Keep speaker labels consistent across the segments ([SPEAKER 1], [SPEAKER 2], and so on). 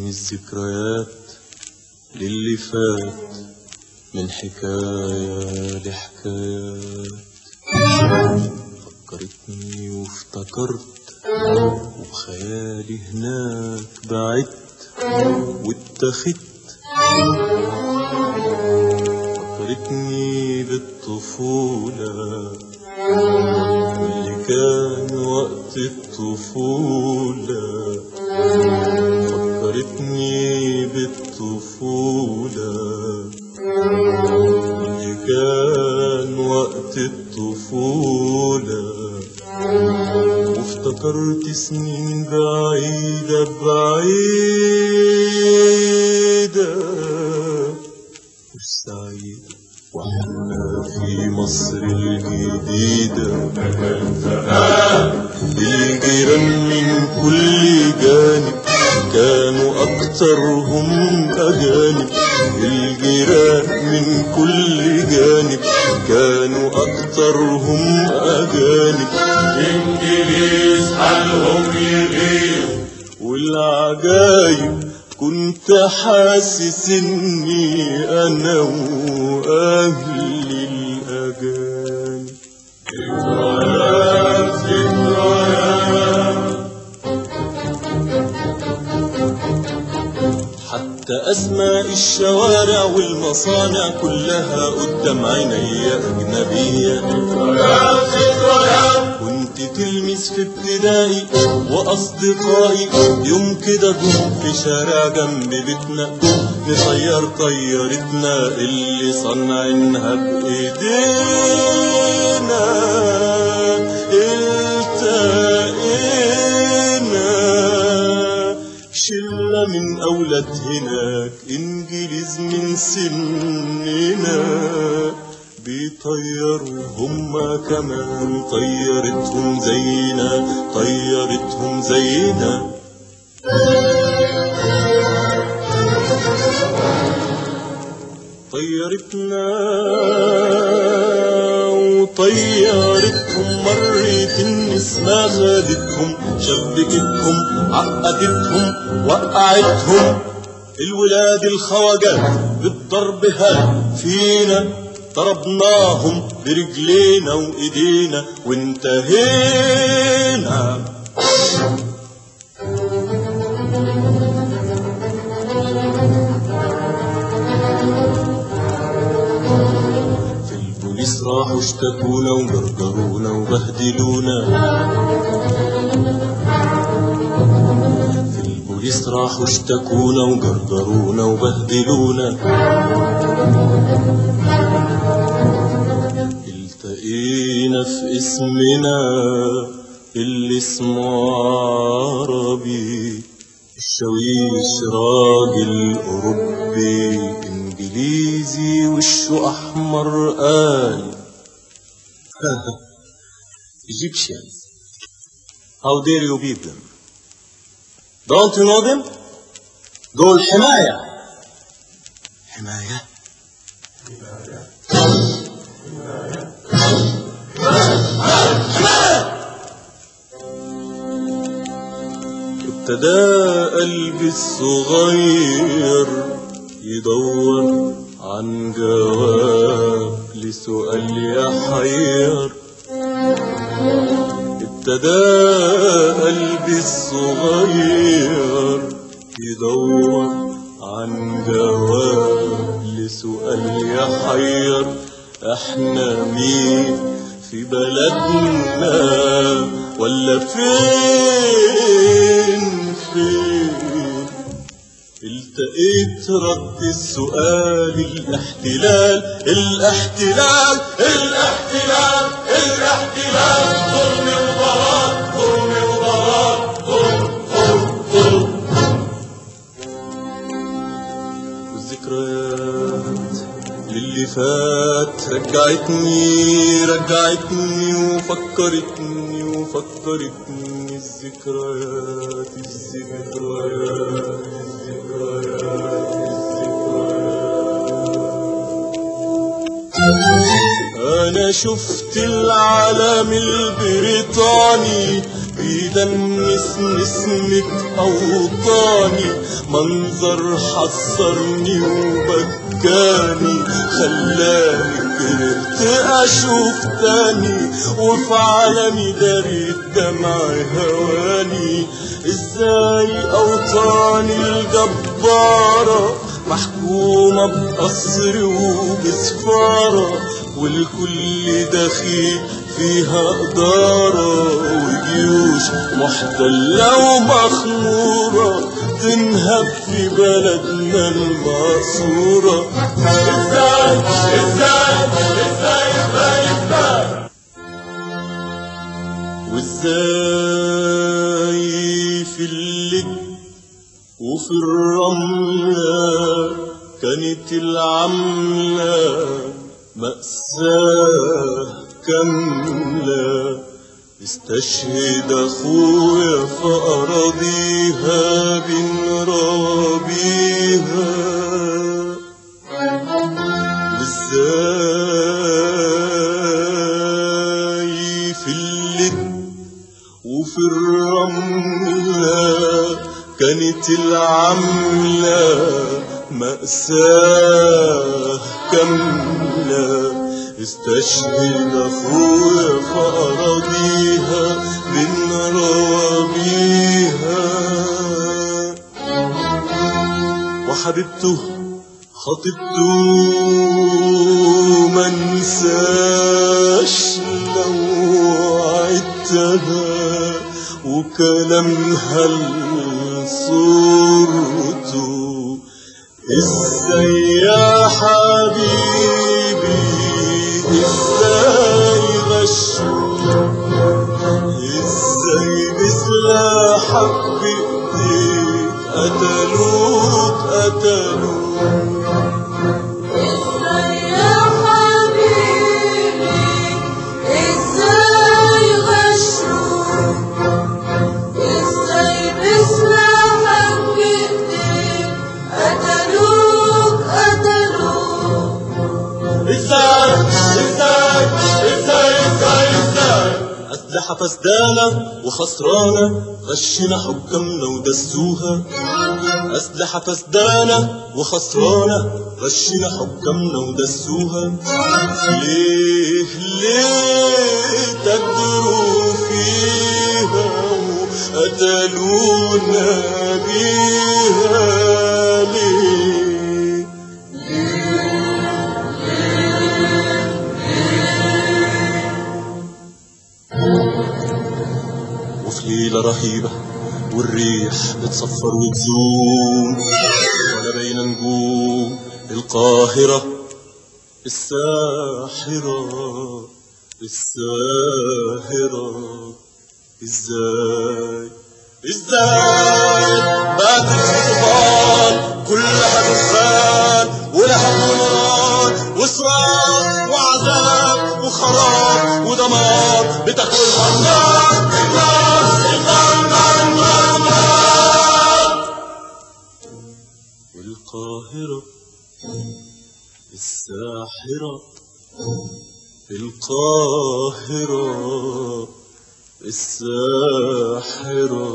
[SPEAKER 1] الذكريات للي فات من حكاية لحكايات. فكرتني وافتكرت وبخيالي هناك بعدت واتخذت. فكرتني بالطفولة اللي كان وقت الطفولة. فكرتني بالطفولة اللي كان وقت الطفولة. وافتكرت سنين بعيدة بعيدة مش سعيدة واحنا في مصر الجديدة. الجيران من كل جانب كانوا أكترهم أجانب. الجيران من كل جانب كانوا أكترهم أجانب.
[SPEAKER 2] إنجليز حالهم يغير
[SPEAKER 1] والعجايب كنت حاسس إني أنا وأهلي الأجانب.
[SPEAKER 2] ذكريات ذكريات.
[SPEAKER 1] حتى أسماء الشوارع والمصانع كلها قدام عيني أجنبية.
[SPEAKER 2] ذكريات ذكريات.
[SPEAKER 1] كنت تلمس في ابتدائي وأصدقائي يوم كده جم في شارع جنب بيتنا نطير طيارتنا اللي صنعناها بإيدينا. التقينا شلة من أولاد هناك إنجليز من سننا بيطيروا هما كمان. طيرتهم زينا طيرتهم زينا. طيرتنا وطيرتهم مرت النسمة خدتهم شبكتهم عقدتهم وقعتهم. الولاد الخواجات بالضرب هاد فينا ضربناهم برجلينا وايدينا وانتهينا. في البوليس راحوا اشتكونا وجرجرونا وبهدلونا. في البوليس راحوا اشتكونا وجرجرونا وبهدلونا. التقينا في اسمنا اللي اسمه عربي. الشاويش راجل أوروبي إنجليزي وشه أحمر قال Egyptians, how dare you beat them? Don't you know them? دول حماية. حماية ابتدى قلبي الصغير يدور عن جواب لسؤال يحير. ابتدى قلبي الصغير يدور عن جواب لسؤال يحير. احنا مين في بلدنا ولا فين فين؟ التقيت رد السؤال الاحتلال الاحتلال
[SPEAKER 2] الاحتلال الاحتلال. ظلم وضلال ظلم وضلال ظلم ظلم ظلم.
[SPEAKER 1] والذكريات للي فات رجعتني وفكرتني الذكريات الذكريات الذكريات الذكريات. أنا شفت العلم البريطاني بيدنس نسمة أوطاني، منظر حصرني وبكاني، خلاني كرهت أشوف تاني، وفي عالمي داري الدمع هواني. ازاي أوطاني الجبارة محكومة بقصر وبسفارة، والكل دخيل فيها إدارة، وجيوش محتلة ومخمورة تنهب في بلدنا المقصورة.
[SPEAKER 2] ازاي ازاي ازاي ازاي ازاي
[SPEAKER 1] وازاي في اللج وفي الرملة كانت العملة مأساة كاملة، استشهد أخويا فأراضيها بنرابيها. وازاي في اللج وفي الرملة كانت العملة مأساة كاملة، استشهد أخويا فأراضيها بنرابيها. وحبيبته خطيبته منساش لو عدتها، وكلامها لصورته. ازاي يا حبيبي ازاي غشوك، ازاي بسلاحك بايديك قتلوك قتلوك.
[SPEAKER 3] ازاي يا حبيبي ازاي غشوك، ازاي بسلاحك بايديك قتلوك قتلوك.
[SPEAKER 2] ازاي ازاي ازاي ازاي ازاي
[SPEAKER 1] أسلحة فسدانة وخسرانة غشنا حكامنا ودسوها، أسلحة فسدانة وخسرانة غشنا حكامنا ودسوها. ليه تجروا فيها وقتلونا بيها؟ ليه وفي ليلة رهيبة والريح بتصفر وتزوم، ولا بين نجوم القاهرة الساحرة الساهرة. ازاي باتت الطوفان كلها دخان ولهب ونار وصراخ وعذاب وخراب ودمار بتاكلها النار النار النار النار النار. القاهرة الساحرة القاهرة الساحرة.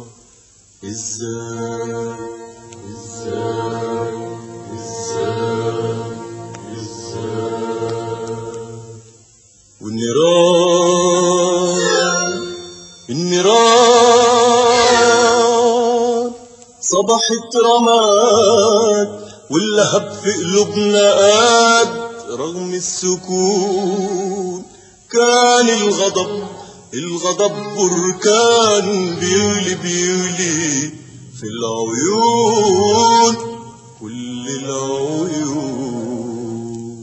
[SPEAKER 1] ازاي والنيران صبحت رماد واللهب في قلوبنا قاد، رغم السكون كان الغضب بركان بيولي في العيون كل العيون.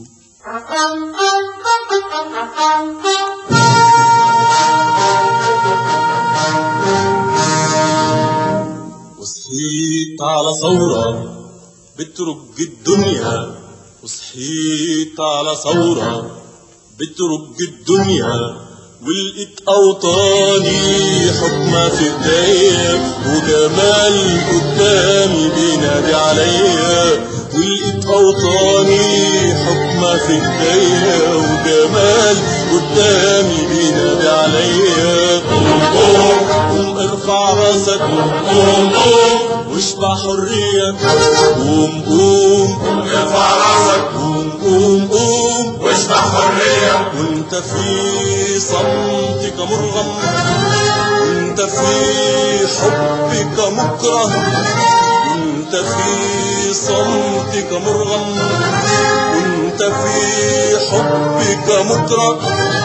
[SPEAKER 1] وصحيت على ثورة بترج الدنيا، وصحيت على ثورة بترج الدنيا، ولقيت أوطاني حكمة في ايديا وجمال قدامي بينادي عليا. ولقيت أوطاني حكمة في ايديا وجمال قدامي بينادي عليا. ارفع راسك قوم قوم واشبع حرية قوم قوم
[SPEAKER 2] ارفع راسك
[SPEAKER 1] قوم قوم قوم
[SPEAKER 2] واشبع حرية
[SPEAKER 1] وانت في صمتك مرغم وانت في حبك مكره وانت في صمتك مرغم وانت في حبك مكره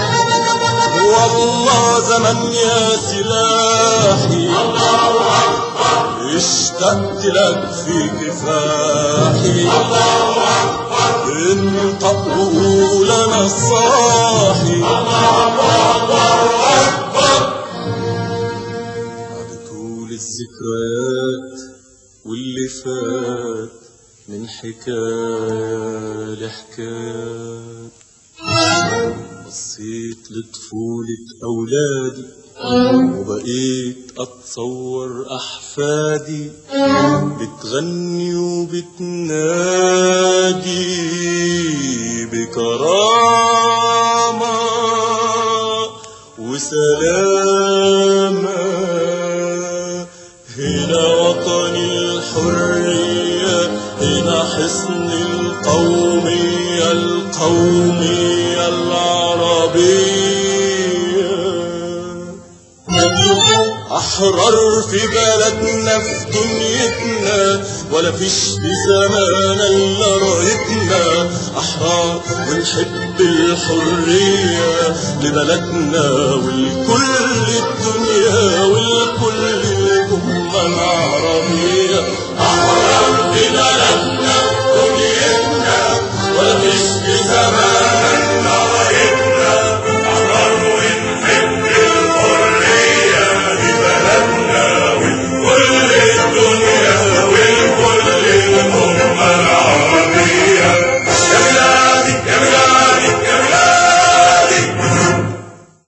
[SPEAKER 1] والله زمن يا سلاحي
[SPEAKER 2] الله أكبر
[SPEAKER 1] اشتقت لك في كفاحي
[SPEAKER 2] الله أكبر
[SPEAKER 1] انطق وقول انا الصاحي
[SPEAKER 2] الله أكبر
[SPEAKER 1] بعد طول الذكريات واللي فات من حكاية لحكايات بصيت لطفولة أولادي وبقيت أتصور أحفادي بتغني وبتنادي بكرامة وسلامة هنا وطن الحرية هنا حصن القومية القومية العربية أحرار في بلدنا في دنيتنا ولا فيش في زمانا إلا رايتنا أحرار ونحب الحرية لبلدنا ولكل الدنيا ولكل الأمة العربية